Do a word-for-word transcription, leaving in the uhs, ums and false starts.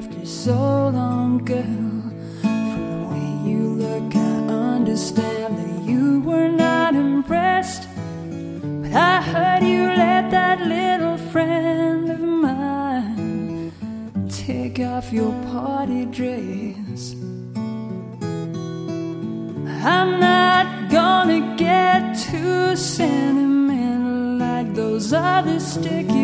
after so long, girl. From the way you look, I understand that you were not impressed. But I heard you let that little friend of mine take off your party dress. I'm not gonna get too sentimental like those other sticky